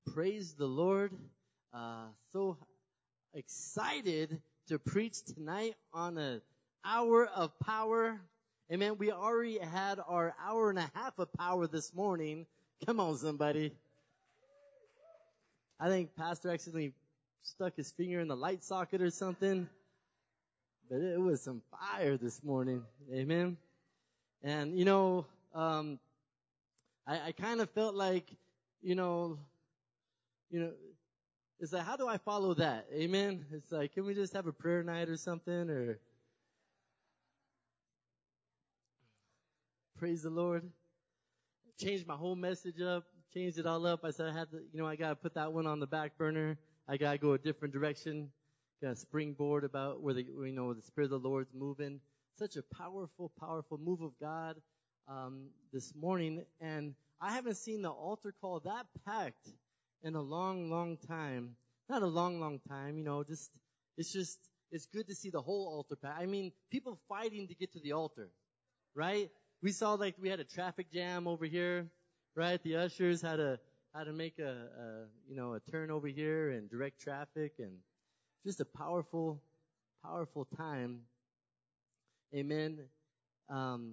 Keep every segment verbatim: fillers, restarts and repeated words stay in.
Praise the Lord. Uh, so excited to preach tonight on an hour of power. Amen. We already had our hour and a half of power this morning. Come on, somebody. I think Pastor accidentally stuck his finger in the light socket or something. But it was some fire this morning. Amen. And, you know, um, I, I kind of felt like, you know, you know, it's like, how do I follow that? Amen. It's like, can we just have a prayer night or something? Or praise the Lord. Changed my whole message up. Changed it all up. I said I had to, you know, I got to put that one on the back burner. I got to go a different direction. Got a springboard about where the, you know, the Spirit of the Lord's moving. Such a powerful, powerful move of God um, this morning. And I haven't seen the altar call that packed in a long, long time. Not a long, long time, you know, just, it's just, it's good to see the whole altar packed. I mean, people fighting to get to the altar, right? We saw like we had a traffic jam over here, right? The ushers had to, had to make a, a, you know, a turn over here and direct traffic, and just a powerful, powerful time. Amen. Um,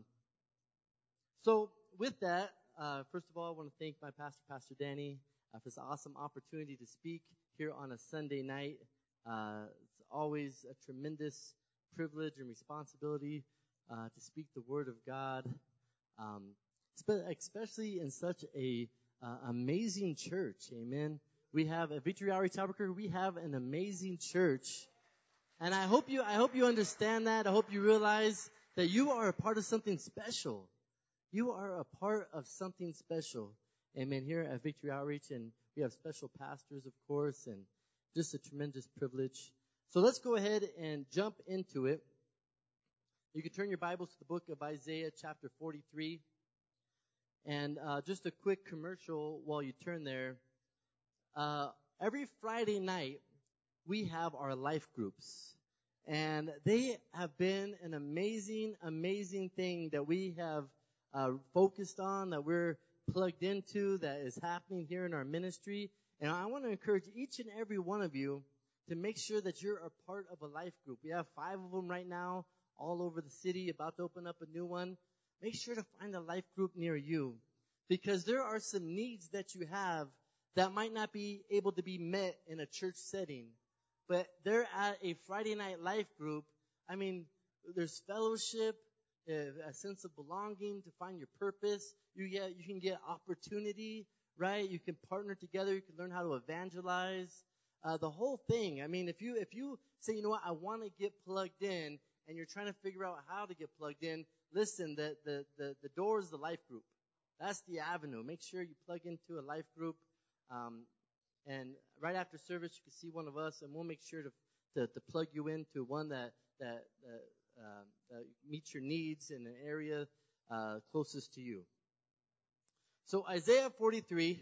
so with that, uh, first of all, I want to thank my pastor, Pastor Danny, uh, for this awesome opportunity to speak here on a Sunday night. Uh, it's always a tremendous privilege and responsibility uh, to speak the Word of God, um, especially in such a uh, amazing church. Amen. We have at Victory Outreach Albuquerque, we have an amazing church. And I hope you, I hope you understand that. I hope you realize that you are a part of something special. You are a part of something special. Amen. Here at Victory Outreach, and we have special pastors, of course, and just a tremendous privilege. So let's go ahead and jump into it. You can turn your Bibles to the book of Isaiah, chapter forty-three. And uh, just a quick commercial while you turn there. Uh, every Friday night, we have our life groups. And they have been an amazing, amazing thing that we have uh, focused on, that we're plugged into, that is happening here in our ministry. And I want to encourage each and every one of you to make sure that you're a part of a life group. We have five of them right now all over the city, about to open up a new one. Make sure to find a life group near you, because there are some needs that you have that might not be able to be met in a church setting. But they're at a Friday night life group. I mean, there's fellowship, a sense of belonging, to find your purpose. You get, you can get opportunity, right? You can partner together. You can learn how to evangelize. Uh, the whole thing. I mean, if you, if you say, you know what, I want to get plugged in, and you're trying to figure out how to get plugged in, listen, the, the, the, the door is the life group. That's the avenue. Make sure you plug into a life group. Um, And right after service, you can see one of us, and we'll make sure to to, to plug you into one that that, that, uh, that meets your needs in an area uh, closest to you. So Isaiah forty-three.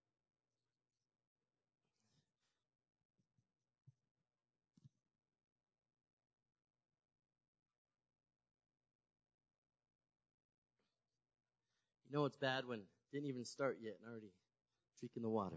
You know it's bad when it didn't even start yet and already drinking the water.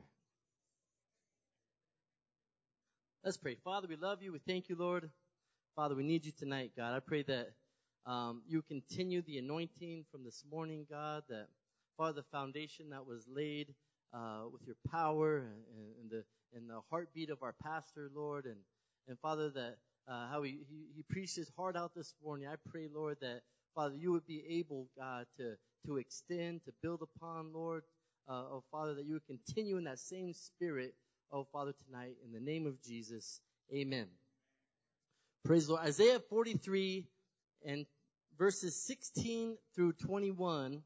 Let's pray. Father, we love you. We thank you, Lord. Father, we need you tonight, God. I pray that um, you continue the anointing from this morning, God, that, Father, the foundation that was laid uh, with your power and, and the and the heartbeat of our pastor, Lord, and, and Father, that uh, how he, he, he preached his heart out this morning. I pray, Lord, that, Father, you would be able, God, to, to extend, to build upon, Lord, uh, oh, Father, that you would continue in that same spirit, oh, Father, tonight, in the name of Jesus, amen. Praise the Lord. Isaiah forty-three and verses sixteen through twenty-one.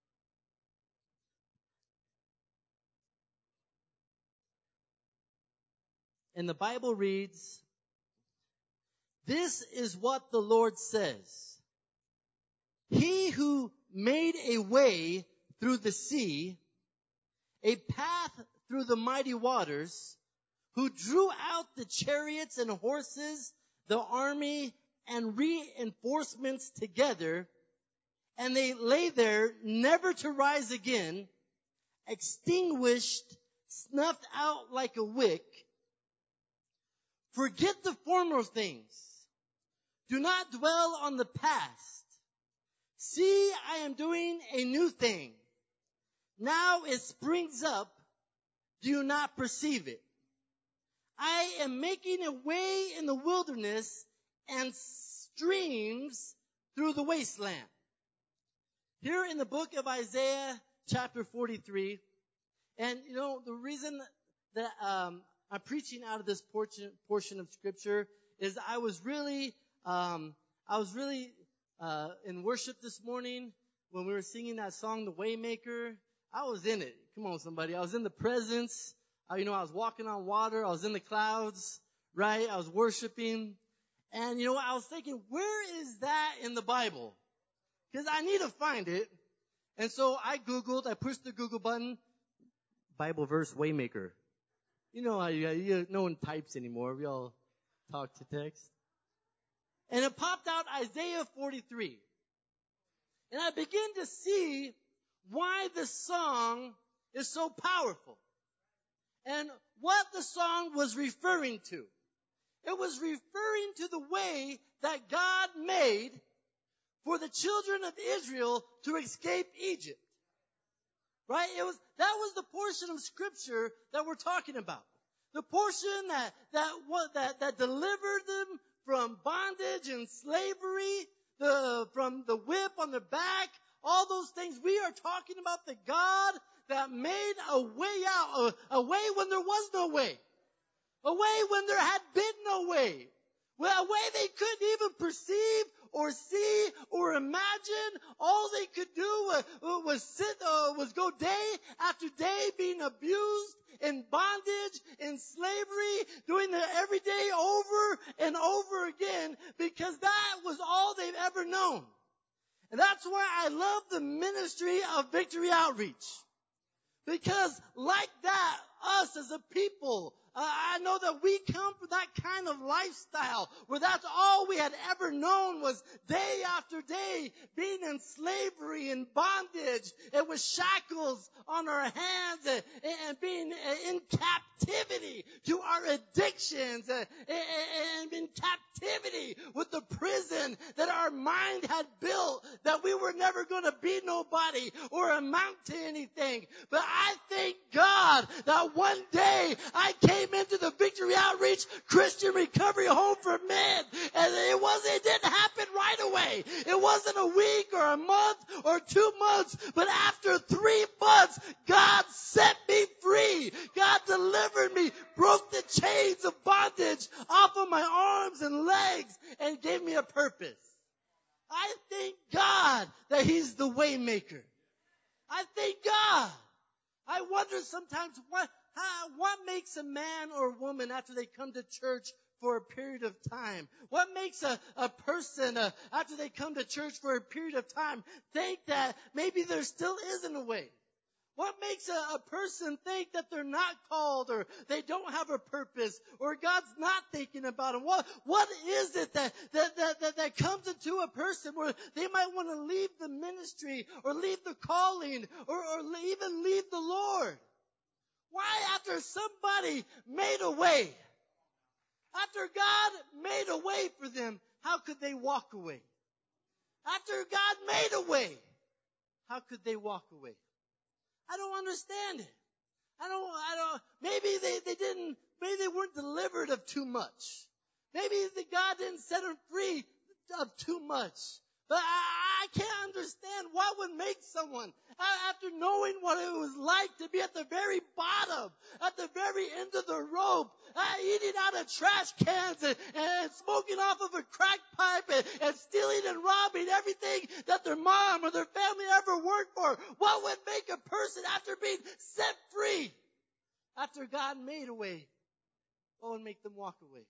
And the Bible reads, "This is what the Lord says. He who made a way through the sea, a path through the mighty waters, who drew out the chariots and horses, the army and reinforcements together, and they lay there never to rise again, extinguished snuffed out like a wick. Forget the former things. Do not dwell on the past. See, I am doing a new thing. Now it springs up. Do you not perceive it? I am making a way in the wilderness and streams through the wasteland. Here in the book of Isaiah, chapter forty-three, and you know, the reason that um, I'm preaching out of this portion, portion of Scripture is I was really, um, I was really uh, in worship this morning when we were singing that song, The Waymaker. I was in it. Come on, somebody. I was in the presence. I, you know, I was walking on water. I was in the clouds, right? I was worshiping. And, you know, I was thinking, where is that in the Bible? Because I need to find it. And so I Googled, I pushed the Google button, Bible verse Waymaker. You know how you, you, no one types anymore. We all talk to text. And it popped out Isaiah forty-three. And I began to see why this song is so powerful. And what the song was referring to. It was referring to the way that God made for the children of Israel to escape Egypt. Right? It was, that was the portion of Scripture that we're talking about. The portion that, that, what, that, that delivered them from bondage and slavery, the, from the whip on their back, all those things. We are talking about the God that made a way out, a, a way when there was no way. A way when there had been no way. Well, a way they couldn't even perceive or see or imagine. All they could do was, was sit, uh, was go day after day being abused, in bondage, in slavery, doing it every day over and over again, because that was all they've ever known. And that's why I love the ministry of Victory Outreach. Because like that, us as a people, uh, I know that we come from that kind of lifestyle where that's all we had ever known was day after day being in slavery and bondage and with shackles on our hands and, and being in captivity to our addictions and, and in captivity with the prison that our mind had built that we were never going to be nobody or amount to anything. But I thank God that one day I came into the Victory Outreach Christian Recovery Home for Men, and it wasn't, it didn't happen right away. It wasn't a week or a month or two months, but after three months, God set me free. God delivered me, broke the chains of bondage off of my arms and legs, and gave me a purpose. I thank God that He's the way maker. I thank God. I wonder sometimes what, how, what makes a man or woman after they come to church for a period of time? What makes a, a person uh, after they come to church for a period of time think that maybe there still isn't a way? What makes a, a person think that they're not called or they don't have a purpose or God's not thinking about them? What, what is it that, that, that, that, that comes into a person where they might want to leave the ministry or leave the calling or, or even leave the Lord? Why after somebody made a way, after God made a way for them, how could they walk away? After God made a way, how could they walk away? I don't understand it. I don't, I don't, maybe they, they didn't, maybe they weren't delivered of too much. Maybe the God didn't set them free of too much. But I, I can't understand what would make someone, after knowing what it was like to be at the very bottom, at the very end of the rope, uh, eating out of trash cans and, and smoking off of a crack pipe and, and stealing and robbing everything that their mom or their family ever worked for. What would make a person after being set free, after God made a way, what would make them walk away?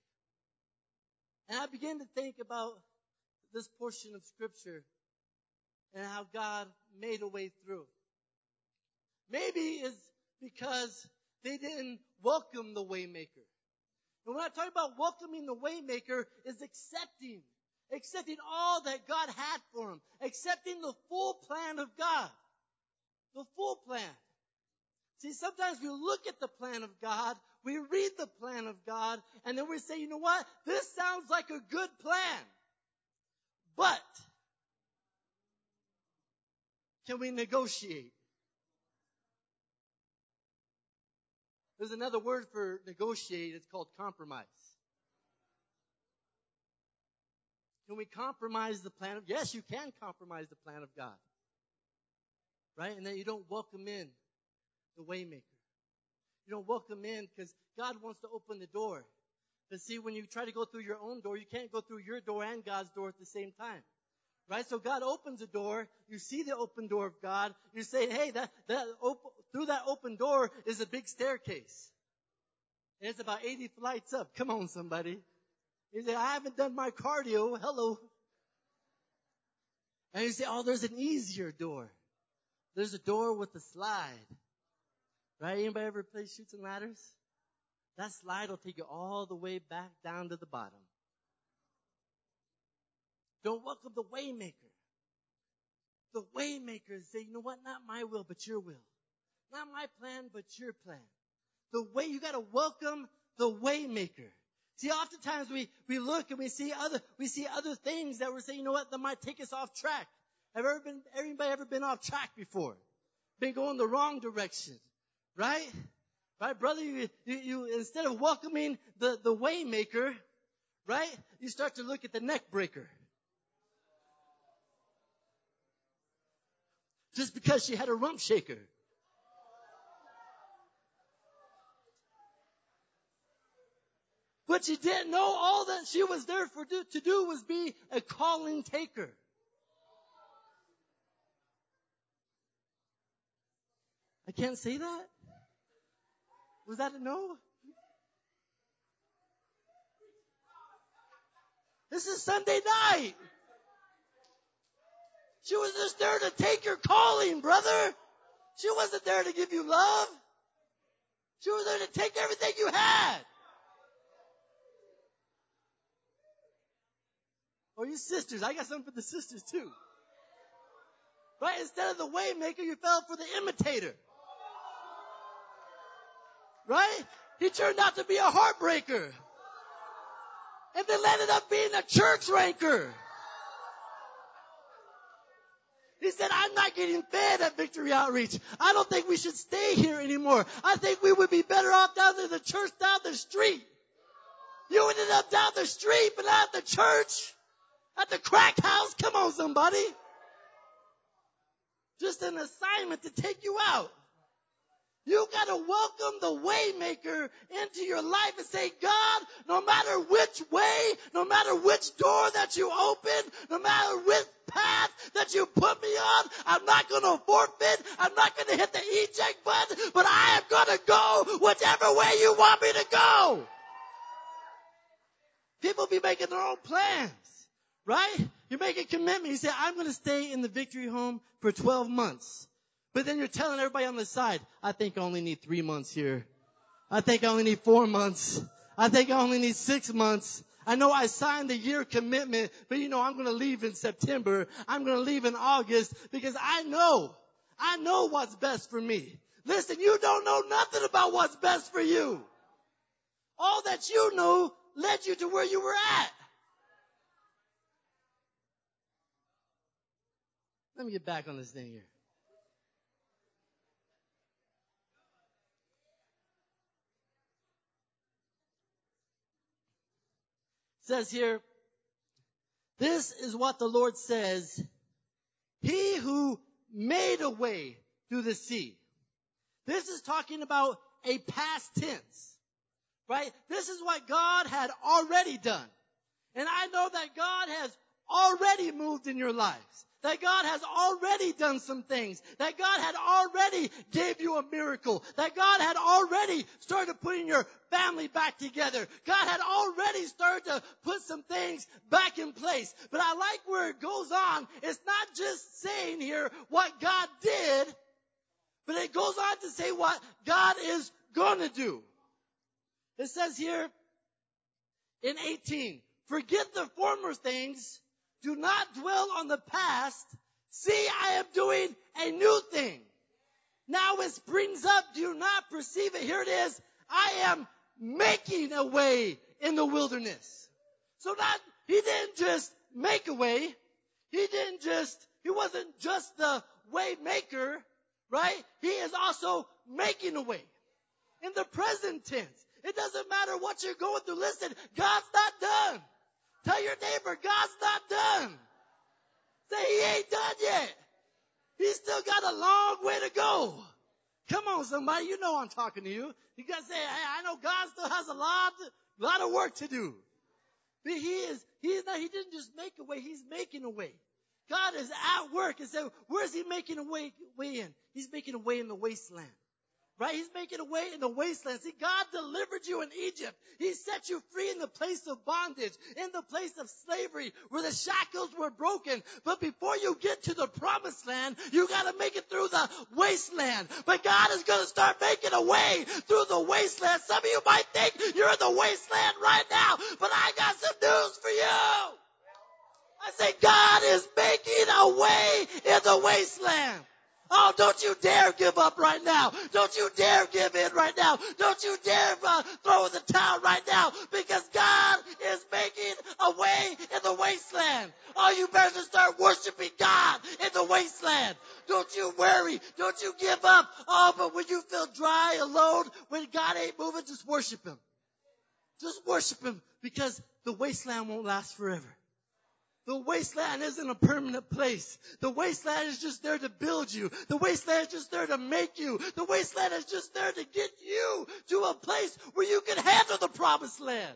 And I began to think about this portion of Scripture and how God made a way through. Maybe it's because they didn't welcome the Waymaker. And when I talk about welcoming the Waymaker, is accepting, accepting all that God had for them, accepting the full plan of God, the full plan. See, sometimes we look at the plan of God, we read the plan of God, and then we say, you know what? This sounds like a good plan. But can we negotiate? There's another word for negotiate. It's called compromise. Can we compromise the plan of, yes, you can compromise the plan of God. Right? And then you don't welcome in the waymaker. You don't welcome in because God wants to open the door. But see, when you try to go through your own door, you can't go through your door and God's door at the same time. Right? So God opens a door. You see the open door of God. You say, hey, that, that op- through that open door is a big staircase. And it's about eighty flights up. Come on, somebody. You say, I haven't done my cardio. Hello. And you say, oh, there's an easier door. There's a door with a slide. Right? Anybody ever play Chutes and Ladders? That slide will take you all the way back down to the bottom. Don't welcome the waymaker. The waymaker say, you know what? Not my will, but your will. Not my plan, but your plan. The way, you gotta welcome the waymaker. See, oftentimes we, we look and we see other, we see other things that we're saying, you know what, that might take us off track. Have ever been, anybody ever been off track before? Been going the wrong direction, right? Right, brother, you, you, you instead of welcoming the, the way maker, right, you start to look at the neck breaker. Just because she had a rump shaker. But you didn't know all that she was there for do, to do was be a calling taker. I can't say that? Was that a no? This is Sunday night. She was just there to take your calling, brother. She wasn't there to give you love. She was there to take everything you had. Or you sisters. I got something for the sisters too. Right? Instead of the way maker, you fell for the imitator. Right? He turned out to be a heartbreaker. And then ended up being a church ranker. He said, I'm not getting fed at Victory Outreach. I don't think we should stay here anymore. I think we would be better off down in the church down the street. You ended up down the street, but not at the church. At the crack house. Come on, somebody. Just an assignment to take you out. You got to welcome the waymaker into your life and say, God, no matter which way, no matter which door that you open, no matter which path that you put me on, I'm not going to forfeit. I'm not going to hit the eject button, but I am going to go whichever way you want me to go. People be making their own plans, right? You make a commitment. You say, I'm going to stay in the Victory Home for twelve months. But then you're telling everybody on the side, I think I only need three months here. I think I only need four months. I think I only need six months. I know I signed the year commitment, but you know, I'm going to leave in September. I'm going to leave in August because I know, I know what's best for me. Listen, you don't know nothing about what's best for you. All that you know led you to where you were at. Let me get back on this thing here. It says here, this is what the Lord says, He who made a way through the sea. This is talking about a past tense, right? This is what God had already done. And I know that God has already moved in your lives. That God has already done some things. That God had already gave you a miracle. That God had already started putting your family back together. God had already started to put some things back in place. But I like where it goes on. It's not just saying here what God did, but it goes on to say what God is going to do. It says here in eighteen, forget the former things. Do not dwell on the past. See, I am doing a new thing. Now it springs up. Do you not perceive it? Here it is. I am making a way in the wilderness. So that he didn't just make a way. He didn't just, he wasn't just the way maker, right? He is also making a way. In the present tense. It doesn't matter what you're going through. Listen, God's not done. Tell your neighbor, God's not done. Say, he ain't done yet. He's still got a long way to go. Come on, somebody. You know I'm talking to you. You got to say, hey, I know God still has a lot, lot of work to do. But he is, he is not, he didn't just make a way. He's making a way. God is at work. And so where is he making a way, way in? He's making a way in the wasteland. Right? He's making a way in the wasteland. See, God delivered you in Egypt. He set you free in the place of bondage, in the place of slavery, where the shackles were broken. But before you get to the promised land, you gotta make it through the wasteland. But God is gonna start making a way through the wasteland. Some of you might think you're in the wasteland right now, but I got some news for you. I say God is making a way in the wasteland. Oh, don't you dare give up right now. Don't you dare give in right now. Don't you dare uh, throw in the towel right now, because God is making a way in the wasteland. Oh, you better just start worshiping God in the wasteland. Don't you worry. Don't you give up. Oh, but when you feel dry, alone, when God ain't moving, just worship him. Just worship him, because the wasteland won't last forever. The wasteland isn't a permanent place. The wasteland is just there to build you. The wasteland is just there to make you. The wasteland is just there to get you to a place where you can handle the promised land.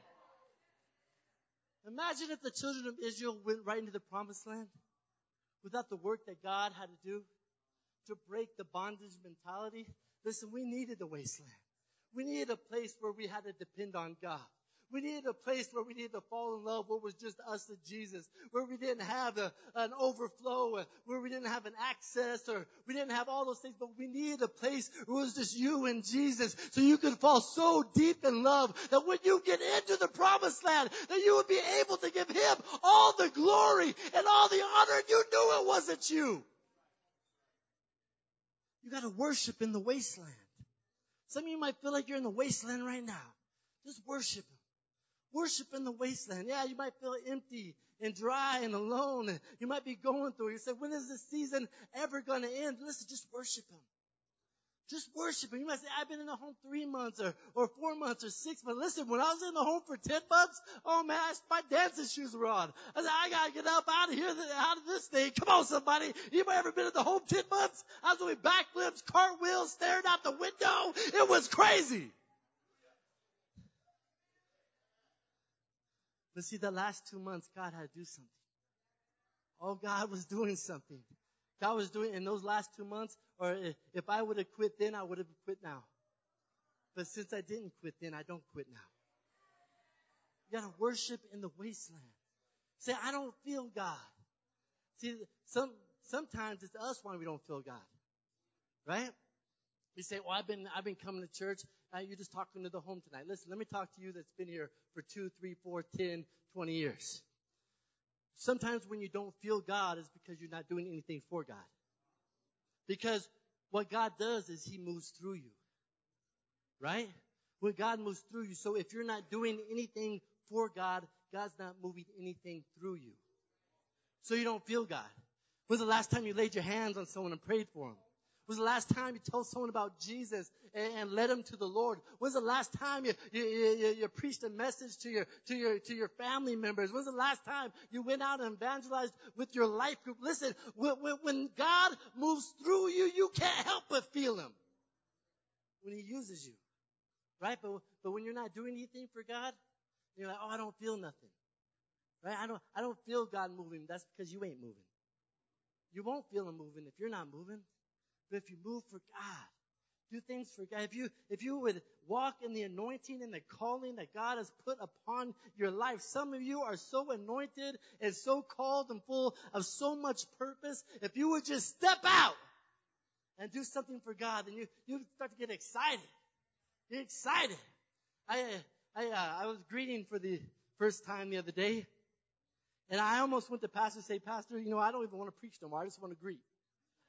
Imagine if the children of Israel went right into the promised land without the work that God had to do to break the bondage mentality. Listen, we needed the wasteland. We needed a place where we had to depend on God. We needed a place where we needed to fall in love, where it was just us and Jesus, where we didn't have a, an overflow, where we didn't have an access, or we didn't have all those things, but we needed a place where it was just you and Jesus, so you could fall so deep in love that when you get into the promised land, that you would be able to give him all the glory and all the honor, and you knew it wasn't you. You got to worship in the wasteland. Some of you might feel like you're in the wasteland right now. Just worship him. Worship in the wasteland. Yeah, you might feel empty and dry and alone. And you might be going through. You say, when is this season ever going to end? Listen, just worship him. Just worship him. You might say, I've been in the home three months or, or four months or six months. Listen, when I was in the home for ten months, oh man, my dancing shoes were on. I said, I got to get up out of here, out of this thing. Come on, somebody. Anybody ever been in the home ten months? I was doing backflips, cartwheels, staring out the window. It was crazy. But see, the last two months, God had to do something. Oh, God was doing something. God was doing, in those last two months, or if I would have quit then, I would have quit now. But since I didn't quit then, I don't quit now. You got to worship in the wasteland. Say, I don't feel God. See, some sometimes it's us why we don't feel God. Right? You say, well, I've been, I've been coming to church. Uh, you're just talking to the home tonight. Listen, let me talk to you that's been here for two, three, four, ten, twenty years. Sometimes when you don't feel God is because you're not doing anything for God. Because what God does is he moves through you. Right? When God moves through you. So if you're not doing anything for God, God's not moving anything through you. So you don't feel God. When's the last time you laid your hands on someone and prayed for them? When's the last time you told someone about Jesus and, and led them to the Lord? When's the last time you, you, you, you preached a message to your, to your, to your family members? When's the last time you went out and evangelized with your life group? Listen, when, when God moves through you, you can't help but feel him when he uses you. Right? But, but when you're not doing anything for God, you're like, oh, I don't feel nothing. Right? I don't, I don't feel God moving. That's because you ain't moving. You won't feel him moving if you're not moving. But if you move for God, do things for God. If you, if you would walk in the anointing and the calling that God has put upon your life. Some of you are so anointed and so called and full of so much purpose. If you would just step out and do something for God, then you, you start to get excited. Get excited. I, I, uh, I was greeting for the first time the other day. And I almost went to pastor and say, Pastor, you know, I don't even want to preach no more. I just want to greet.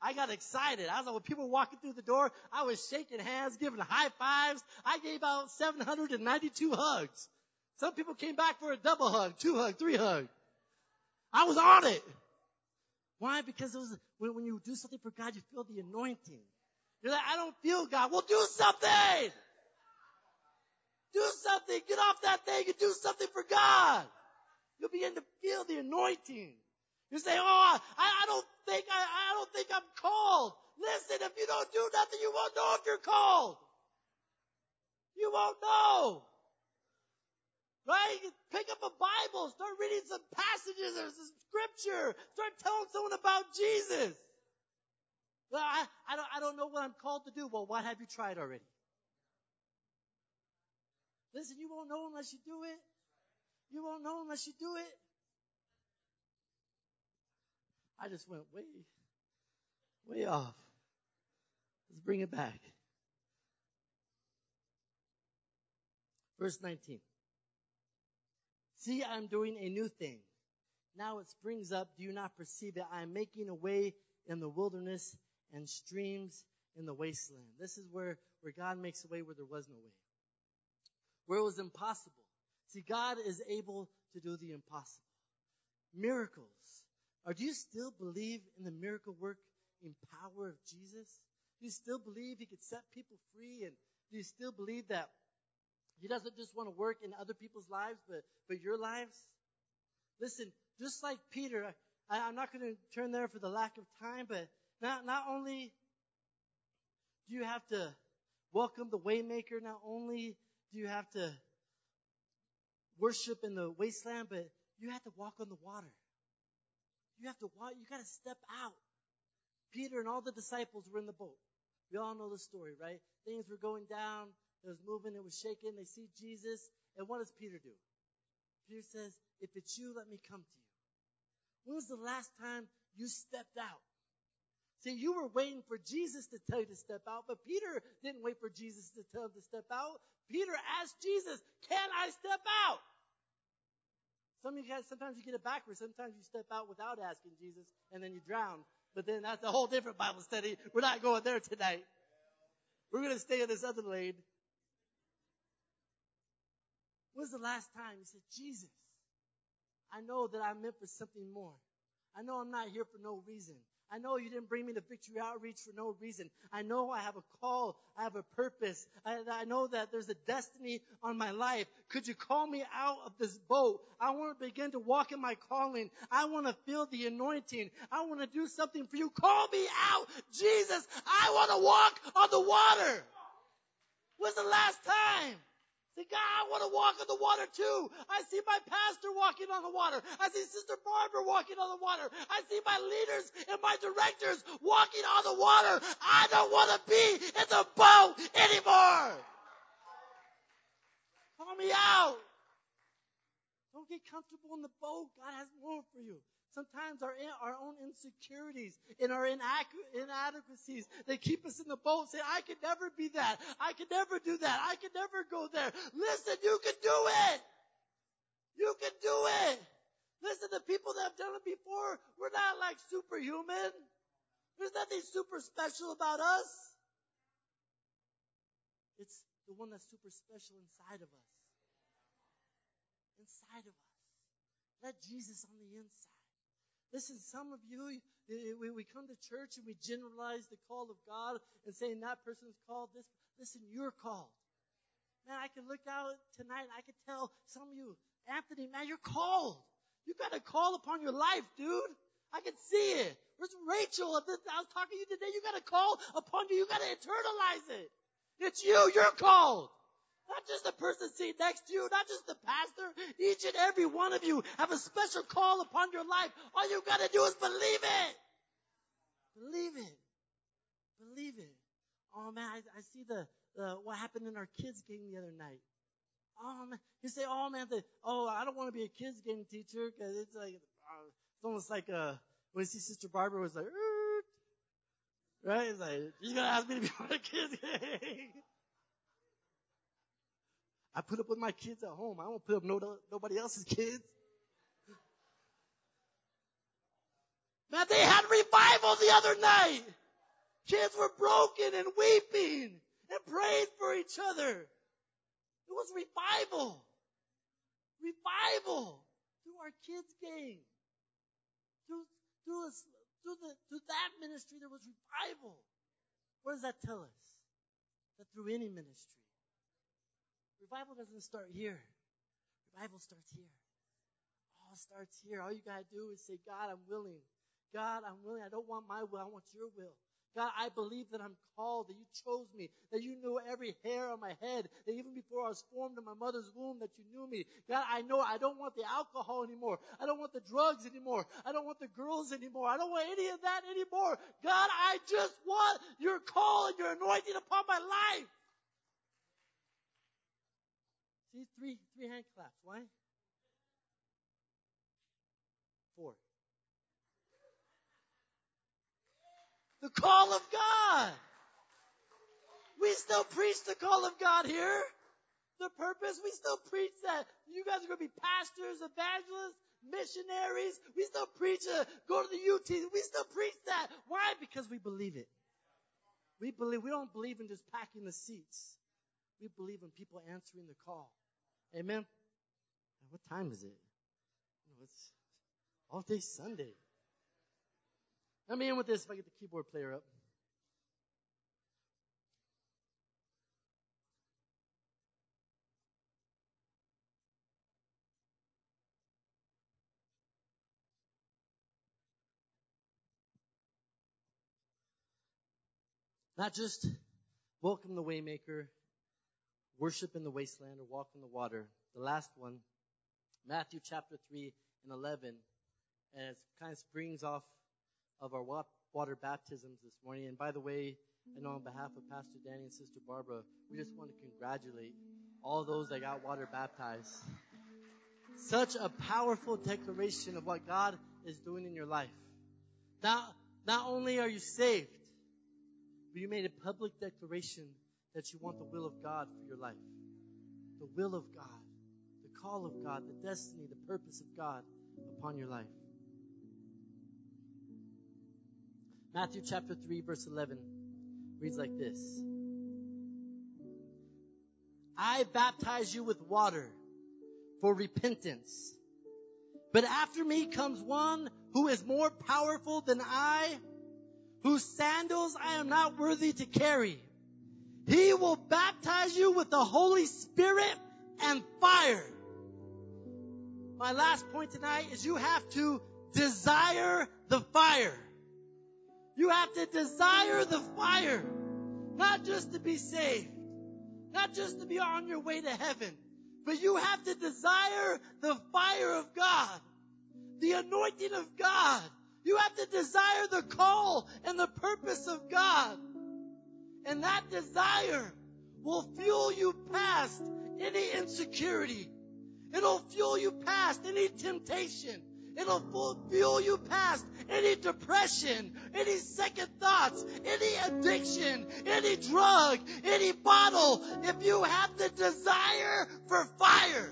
I got excited. I was like, when people were walking through the door, I was shaking hands, giving high fives. I gave out seven hundred ninety-two hugs. Some people came back for a double hug, two hug, three hug. I was on it. Why? Because it was when, when you do something for God, you feel the anointing. You're like, I don't feel God. Well, do something. Do something. Get off that thing and do something for God. You'll begin to feel the anointing. You say, oh, I, I don't think I, I don't think I'm called. Listen, if you don't do nothing, you won't know if you're called. You won't know. Right? Pick up a Bible. Start reading some passages or some scripture. Start telling someone about Jesus. Well, I, I don't, I don't know what I'm called to do. Well, what have you tried already? Listen, you won't know unless you do it. You won't know unless you do it. I just went way, way off. Let's bring it back. Verse nineteen. See, I'm doing a new thing. Now it springs up. Do you not perceive it? I am making a way in the wilderness and streams in the wasteland. This is where, where God makes a way where there was no way. Where it was impossible. See, God is able to do the impossible. Miracles. Or do you still believe in the miracle work and power of Jesus? Do you still believe he could set people free? And do you still believe that he doesn't just want to work in other people's lives, but, but your lives? Listen, just like Peter, I, I'm not going to turn there for the lack of time, but not, not only do you have to welcome the waymaker, not only do you have to worship in the wasteland, but you have to walk on the water. You have to walk, you got to step out. Peter and all the disciples were in the boat. We all know the story, right? Things were going down. It was moving. It was shaking. They see Jesus. And what does Peter do? Peter says, if it's you, let me come to you. When was the last time you stepped out? See, you were waiting for Jesus to tell you to step out, but Peter didn't wait for Jesus to tell him to step out. Peter asked Jesus, can I step out? Some of you guys, sometimes you get it backwards. Sometimes you step out without asking Jesus, and then you drown. But then that's a whole different Bible study. We're not going there tonight. We're going to stay in this other lane. When's the last time you said, Jesus, I know that I'm meant for something more. I know I'm not here for no reason. I know you didn't bring me to Victory Outreach for no reason. I know I have a call. I have a purpose. I, I know that there's a destiny on my life. Could you call me out of this boat? I want to begin to walk in my calling. I want to feel the anointing. I want to do something for you. Call me out. Jesus, I want to walk on the water. When's the last time? Say, God, I want to walk on the water too. I see my pastor walking on the water. I see Sister Barbara walking on the water. I see my leaders and my directors walking on the water. I don't want to be in the boat anymore. Call me out. Don't get comfortable in the boat. God has more for you. Sometimes our, our own insecurities and our inadequacies, they keep us in the boat saying, I could never be that. I could never do that. I could never go there. Listen, you can do it. You can do it. Listen, the people that have done it before, we're not like superhuman. There's nothing super special about us. It's the one that's super special inside of us. Inside of us. Let Jesus on the inside. Listen, some of you, we come to church and we generalize the call of God and saying that person's called this. Listen, you're called. Man, I can look out tonight and I can tell some of you, Anthony, man, you're called. You got a call upon your life, dude. I can see it. Where's Rachel? I was talking to you today. You got a call upon you. You got to internalize it. It's you. You're called. Not just the person sitting next to you, not just the pastor. Each and every one of you have a special call upon your life. All you got to do is believe it. Believe it. Believe it. Oh, man, I, I see the, the what happened in our kids' game the other night. Oh, man. You say, oh, man, the, oh, I don't want to be a kids' game teacher because it's like, uh, it's almost like uh, when you see Sister Barbara was like, right? It's like, you're going to ask me to be on a kids' game. I put up with my kids at home. I won't put up no, nobody else's kids. Man, they had revival the other night. Kids were broken and weeping and praying for each other. It was revival. Revival through our kids' game. Through, through, us, through, the, through that ministry, there was revival. What does that tell us? That through any ministry, revival doesn't start here. Revival starts here. All starts here. All you got to do is say, God, I'm willing. God, I'm willing. I don't want my will. I want your will. God, I believe that I'm called, that you chose me, that you knew every hair on my head, that even before I was formed in my mother's womb, that you knew me. God, I know I don't want the alcohol anymore. I don't want the drugs anymore. I don't want the girls anymore. I don't want any of that anymore. God, I just want your call and your anointing upon my life. See, three, three hand claps. Why? Four. The call of God. We still preach the call of God here. The purpose, we still preach that. You guys are going to be pastors, evangelists, missionaries. We still preach, uh, go to the U T. We still preach that. Why? Because we believe it. We believe, we don't believe in just packing the seats. We believe in people answering the call. Amen? What time is it? It's all day Sunday. Let me end with this if I get the keyboard player up. Not just welcome the waymaker, worship in the wasteland, or walk in the water. The last one, Matthew chapter three and eleven, and it kind of springs off of our water baptisms this morning. And by the way, I know on behalf of Pastor Danny and Sister Barbara, we just want to congratulate all those that got water baptized. Such a powerful declaration of what God is doing in your life. Not, not only are you saved, but you made a public declaration that you want the will of God for your life. The will of God, the call of God, the destiny, the purpose of God upon your life. Matthew chapter three, verse eleven reads like this. I baptize you with water for repentance. But after me comes one who is more powerful than I, whose sandals I am not worthy to carry. He will baptize you with the Holy Spirit and fire. My last point tonight is you have to desire the fire. You have to desire the fire. Not just to be saved. Not just to be on your way to heaven. But you have to desire the fire of God. The anointing of God. You have to desire the call and the purpose of God. And that desire will fuel you past any insecurity. It'll fuel you past any temptation. It'll fuel you past any depression, any second thoughts, any addiction, any drug, any bottle. If you have the desire for fire,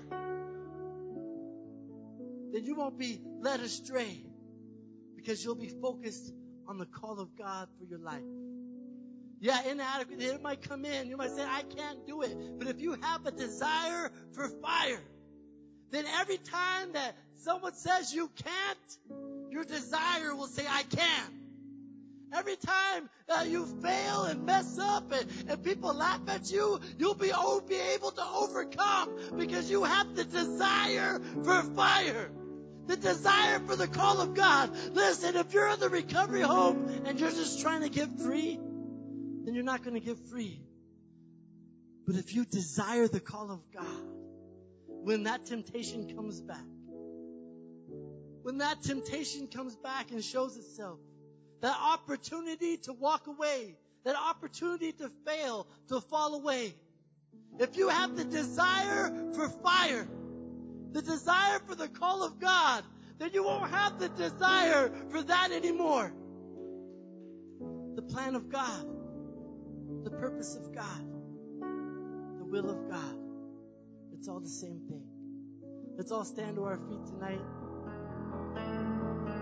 then you won't be led astray because you'll be focused on the call of God for your life. Yeah, inadequate. It might come in. You might say, I can't do it. But if you have a desire for fire, then every time that someone says you can't, your desire will say, I can. Every time uh, you fail and mess up and, and people laugh at you, you'll be, oh, be able to overcome because you have the desire for fire. The desire for the call of God. Listen, if you're in the recovery home and you're just trying to get free, then you're not going to get free. But if you desire the call of God, when that temptation comes back, when that temptation comes back and shows itself, that opportunity to walk away, that opportunity to fail, to fall away, if you have the desire for fire, the desire for the call of God, then you won't have the desire for that anymore. The plan of God, the purpose of God, the will of God, it's all the same thing. Let's all stand to our feet tonight.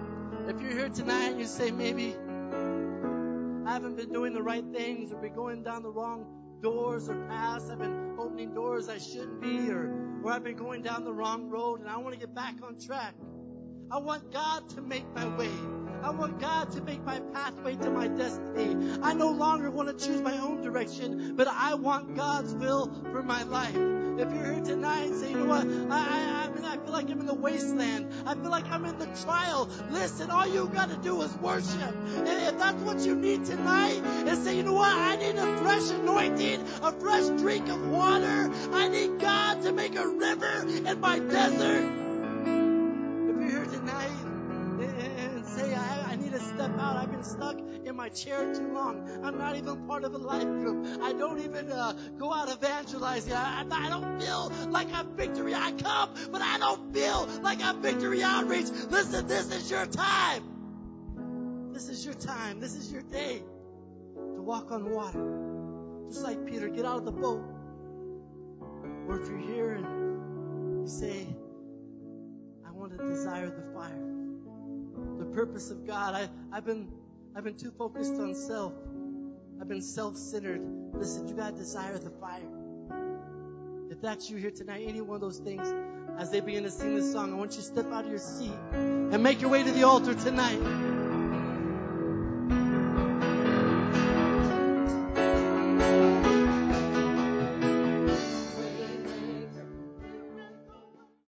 If you're here tonight and you say, maybe I haven't been doing the right things, or been going down the wrong doors or paths, I've been opening doors I shouldn't be, or, or I've been going down the wrong road, and I want to get back on track. I want God to make my way. I want God to make my pathway to my destiny. I no longer want to choose my own direction, but I want God's will for my life. If you're here tonight and say, you know what, I, I, I mean, I feel like I'm in the wasteland. I feel like I'm in the trial. Listen, all you got to do is worship. And if that's what you need tonight, and say, you know what, I need a fresh anointing, a fresh drink of water. I need God to make a river in my desert. If you're here tonight and say, I, I need to step out. I've been stuck in my chair too long. I'm not even part of a life group. I don't even uh, go out evangelizing. I, I don't feel like I'm Victory. I come, but I don't feel like I'm Victory Outreach. Listen, this is your time. This is your time. This is your day to walk on water. Just like Peter, get out of the boat. Or if you're here and you say, I want to desire the fire. The purpose of God. I, I've been I've been too focused on self. I've been self-centered. Listen, you got to desire the fire. If that's you here tonight, any one of those things, as they begin to sing this song, I want you to step out of your seat and make your way to the altar tonight.